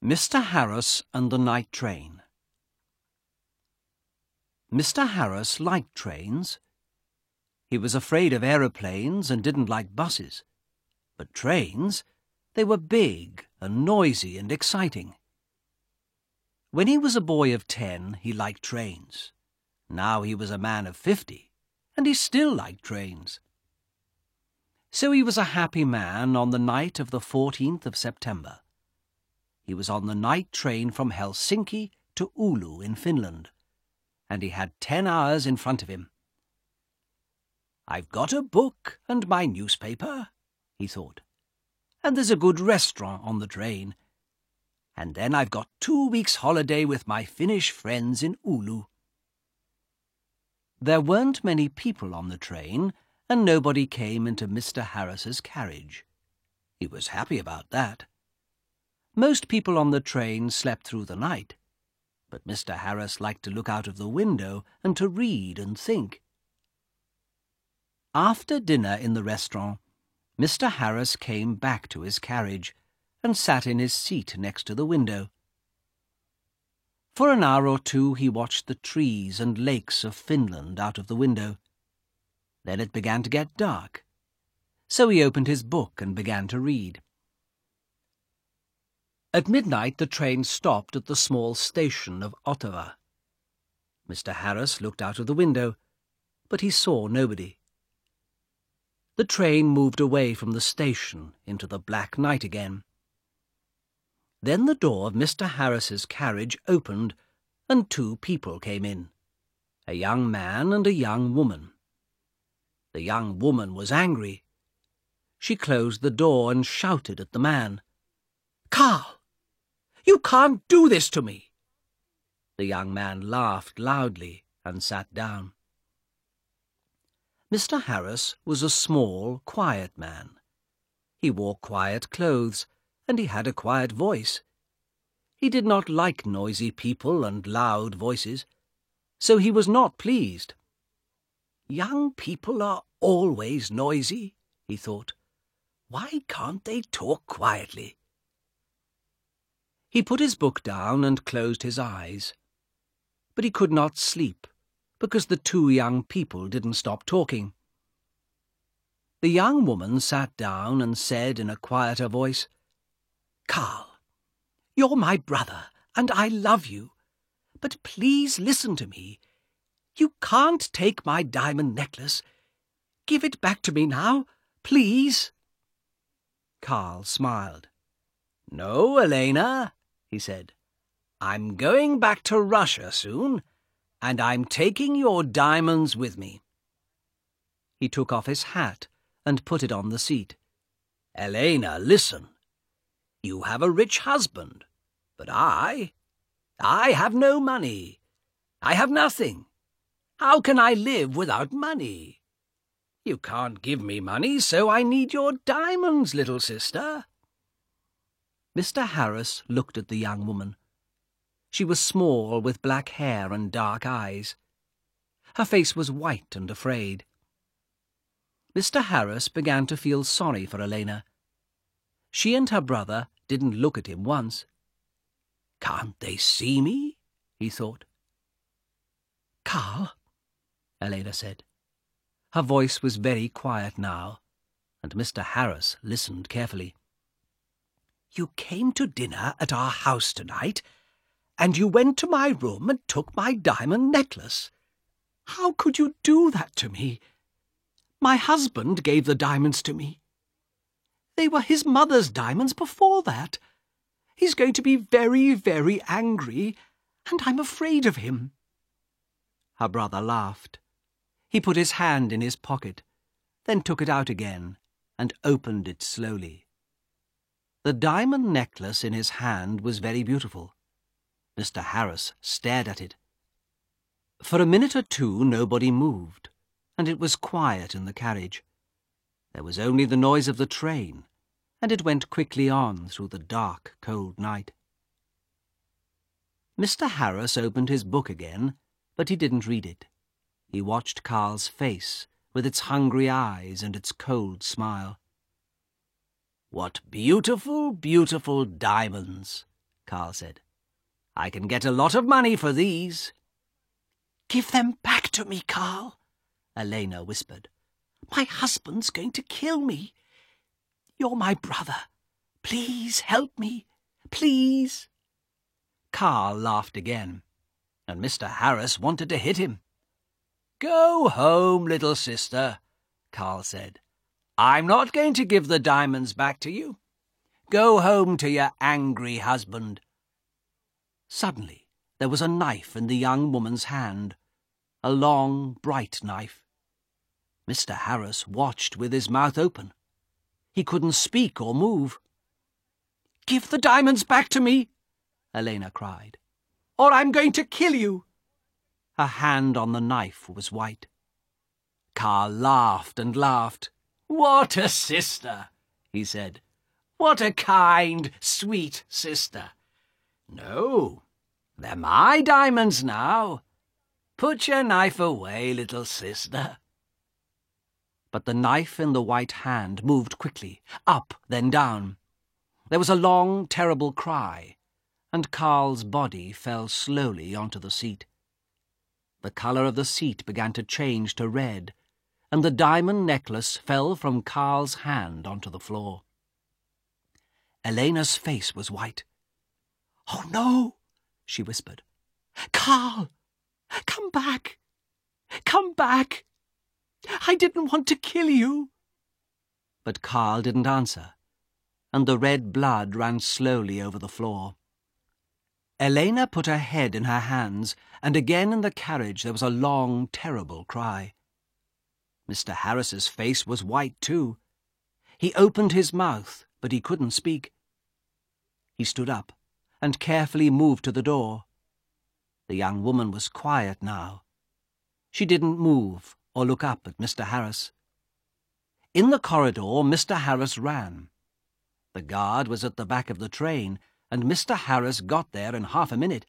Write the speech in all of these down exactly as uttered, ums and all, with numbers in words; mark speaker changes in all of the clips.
Speaker 1: Mister Harris and the Night Train. Mister Harris liked trains. He was afraid of aeroplanes and didn't like buses. But trains, they were big and noisy and exciting. When he was a boy of ten, he liked trains. Now he was a man of fifty, and he still liked trains. So he was a happy man on the night of the fourteenth of September. He was on the night train from Helsinki to Oulu in Finland, and he had ten hours in front of him. "I've got a book and my newspaper," he thought, "and there's a good restaurant on the train. And then I've got two weeks' holiday with my Finnish friends in Oulu." There weren't many people on the train, and nobody came into Mister Harris's carriage. He was happy about that. Most people on the train slept through the night, but Mister Harris liked to look out of the window and to read and think. After dinner in the restaurant, Mister Harris came back to his carriage and sat in his seat next to the window. For an hour or two he watched the trees and lakes of Finland out of the window. Then it began to get dark, so he opened his book and began to read. At midnight the train stopped at the small station of Ottawa. Mister Harris looked out of the window, but he saw nobody. The train moved away from the station into the black night again. Then the door of Mister Harris's carriage opened, and two people came in, a young man and a young woman. The young woman was angry. She closed the door and shouted at the man, "Carl! You can't do this to me!" The young man laughed loudly and sat down. Mister Harris was a small, quiet man. He wore quiet clothes, and he had a quiet voice. He did not like noisy people and loud voices, so he was not pleased. "Young people are always noisy," he thought. "Why can't they talk quietly?" He put his book down and closed his eyes. But he could not sleep, because the two young people didn't stop talking. The young woman sat down and said in a quieter voice, "Carl, you're my brother, and I love you. But please listen to me. You can't take my diamond necklace. Give it back to me now, please." Carl smiled. "No, Elena," he said. "I'm going back to Russia soon, and I'm taking your diamonds with me." He took off his hat and put it on the seat. "Elena, listen. You have a rich husband, but I, I have no money. I have nothing. How can I live without money? You can't give me money, so I need your diamonds, little sister." Mister Harris looked at the young woman. She was small, with black hair and dark eyes. Her face was white and afraid. Mister Harris began to feel sorry for Elena. She and her brother didn't look at him once. "Can't they see me?" he thought. "Carl," Elena said. Her voice was very quiet now, and Mister Harris listened carefully. "You came to dinner at our house tonight, and you went to my room and took my diamond necklace. How could you do that to me? My husband gave the diamonds to me. They were his mother's diamonds before that. He's going to be very, very angry, and I'm afraid of him." Her brother laughed. He put his hand in his pocket, then took it out again and opened it slowly. The diamond necklace in his hand was very beautiful. Mister Harris stared at it. For a minute or two nobody moved, and it was quiet in the carriage. There was only the noise of the train, and it went quickly on through the dark, cold night. Mister Harris opened his book again, but he didn't read it. He watched Carl's face, with its hungry eyes and its cold smile. "What beautiful, beautiful diamonds," Carl said. "I can get a lot of money for these."
Speaker 2: "Give them back to me, Carl," Elena whispered. "My husband's going to kill me. You're my brother. Please help me. Please."
Speaker 1: Carl laughed again, and Mister Harris wanted to hit him. "Go home, little sister," Carl said. "I'm not going to give the diamonds back to you. Go home to your angry husband." Suddenly, there was a knife in the young woman's hand, a long, bright knife. Mister Harris watched with his mouth open. He couldn't speak or move.
Speaker 2: "Give the diamonds back to me," Elena cried, "or I'm going to kill you."
Speaker 1: Her hand on the knife was white. Carl laughed and laughed. "What a sister," he said. "What a kind, sweet sister. No, they're my diamonds now. Put your knife away, little sister." But the knife in the white hand moved quickly, up, then down. There was a long, terrible cry, and Carl's body fell slowly onto the seat. The colour of the seat began to change to red, and the diamond necklace fell from Carl's hand onto the floor. Elena's face was white.
Speaker 2: "Oh, no," she whispered. "Carl, come back. Come back. I didn't want to kill you."
Speaker 1: But Carl didn't answer, and the red blood ran slowly over the floor. Elena put her head in her hands, and again in the carriage there was a long, terrible cry. Mister Harris's face was white too. He opened his mouth, but he couldn't speak. He stood up and carefully moved to the door. The young woman was quiet now. She didn't move or look up at Mister Harris. In the corridor, Mister Harris ran. The guard was at the back of the train, and Mister Harris got there in half a minute.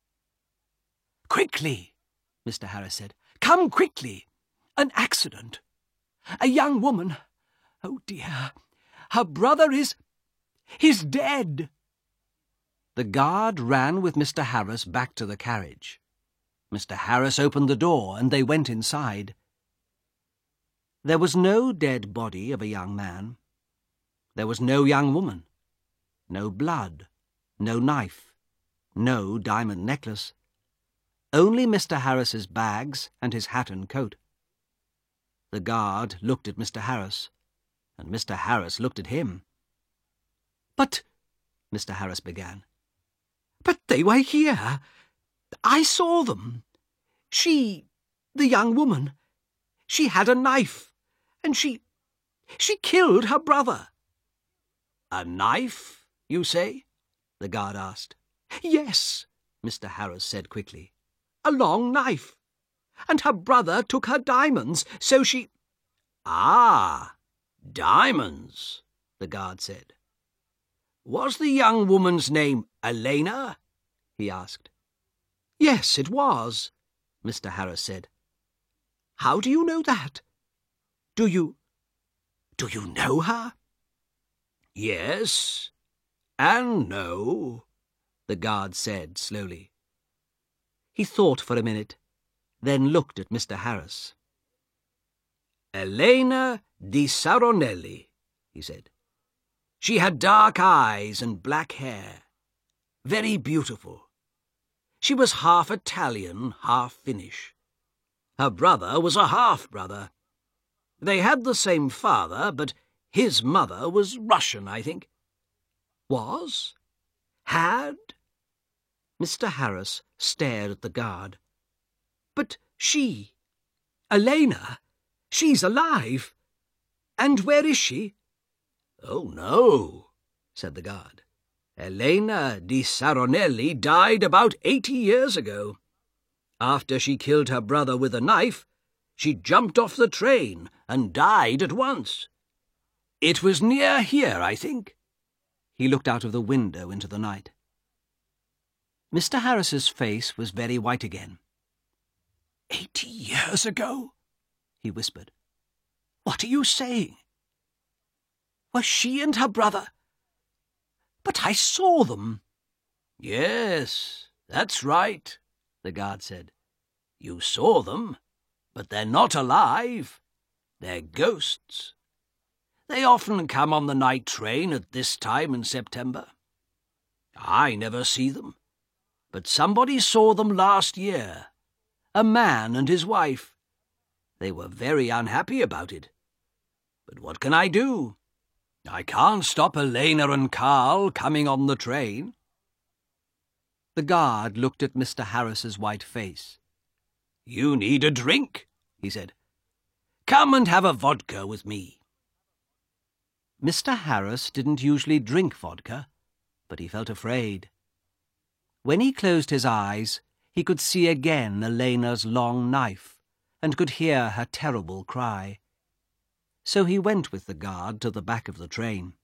Speaker 2: "Quickly," Mister Harris said. "Come quickly. An accident. A young woman. Oh, dear. Her brother is... he's dead."
Speaker 1: The guard ran with Mister Harris back to the carriage. Mister Harris opened the door, and they went inside. There was no dead body of a young man. There was no young woman. No blood. No knife. No diamond necklace. Only Mister Harris's bags and his hat and coat. The guard looked at Mister Harris, and Mister Harris looked at him.
Speaker 2: "But," Mister Harris began, "but they were here. I saw them. She, the young woman, she had a knife, and she, she killed her brother."
Speaker 1: "A knife, you say?" the guard asked.
Speaker 2: "Yes," Mister Harris said quickly. "A long knife. And her brother took her diamonds, so she—"
Speaker 1: "Ah, diamonds," the guard said. "Was the young woman's name Elena?" he asked.
Speaker 2: "Yes, it was," Mister Harris said. "How do you know that? Do you... do you know her?"
Speaker 1: "Yes, and no," the guard said slowly. He thought for a minute, then looked at Mister Harris. "Elena di Saronelli," he said. "She had dark eyes and black hair. Very beautiful. She was half Italian, half Finnish. Her brother was a half-brother. They had the same father, but his mother was Russian, I think."
Speaker 2: "Was?
Speaker 1: "Had?"
Speaker 2: Mister Harris stared at the guard. "But she, Elena, she's alive. And where is she?"
Speaker 1: "Oh, no," said the guard. "Elena di Saronelli died about eighty years ago. After she killed her brother with a knife, she jumped off the train and died at once. It was near here, I think." He looked out of the window into the night. Mister Harris's face was very white again.
Speaker 2: "Eighty years ago?" he whispered. "What are you saying? Were she and her brother... But I saw them."
Speaker 1: "Yes, that's right," the guard said. "You saw them, but they're not alive. They're ghosts. They often come on the night train at this time in September. I never see them, but somebody saw them last year. A man and his wife. They were very unhappy about it. But what can I do? I can't stop Elena and Carl coming on the train."
Speaker 2: The guard looked at Mister Harris's white face.
Speaker 1: "You need a drink," he said. "Come and have a vodka with me."
Speaker 2: Mister Harris didn't usually drink vodka, but he felt afraid. When he closed his eyes, he could see again Elena's long knife and could hear her terrible cry. So he went with the guard to the back of the train.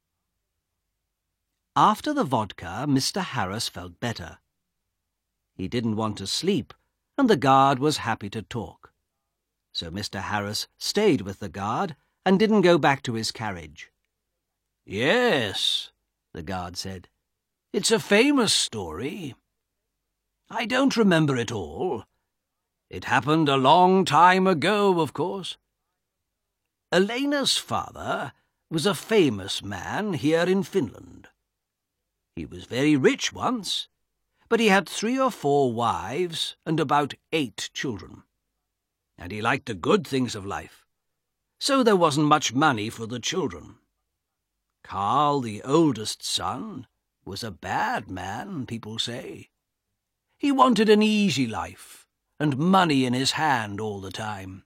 Speaker 2: After the vodka, Mister Harris felt better. He didn't want to sleep, and the guard was happy to talk. So Mister Harris stayed with the guard and didn't go back to his carriage.
Speaker 1: "Yes," the guard said. "It's a famous story. I don't remember it all. It happened a long time ago, of course. Elena's father was a famous man here in Finland. He was very rich once, but he had three or four wives and about eight children. And he liked the good things of life, so there wasn't much money for the children. Carl, the oldest son, was a bad man, people say. He wanted an easy life and money in his hand all the time."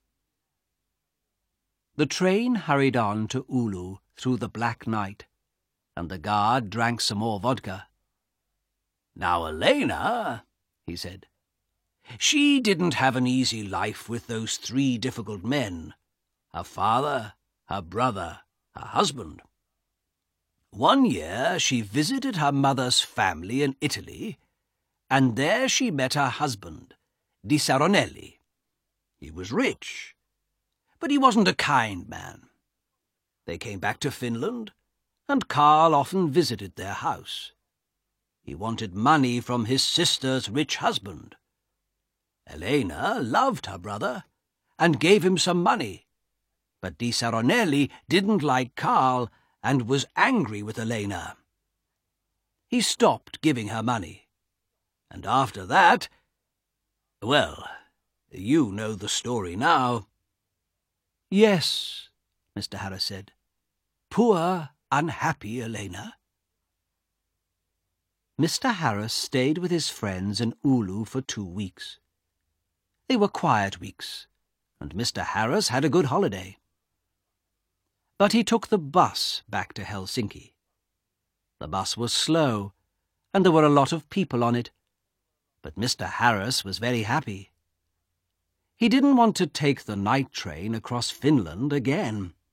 Speaker 2: The train hurried on to Oulu through the black night, and the guard drank some more vodka.
Speaker 1: "Now, Elena," he said, "she didn't have an easy life with those three difficult men, her father, her brother, her husband. One year she visited her mother's family in Italy, and there she met her husband, Di Saronelli. He was rich, but he wasn't a kind man. They came back to Finland, and Carl often visited their house. He wanted money from his sister's rich husband. Elena loved her brother and gave him some money, but Di Saronelli didn't like Carl and was angry with Elena. He stopped giving her money, and after that, well, you know the story now."
Speaker 2: "Yes," Mister Harris said. "Poor, unhappy Elena." Mister Harris stayed with his friends in Oulu for two weeks. They were quiet weeks, and Mister Harris had a good holiday. But he took the bus back to Helsinki. The bus was slow, and there were a lot of people on it, but Mister Harris was very happy. He didn't want to take the night train across Finland again.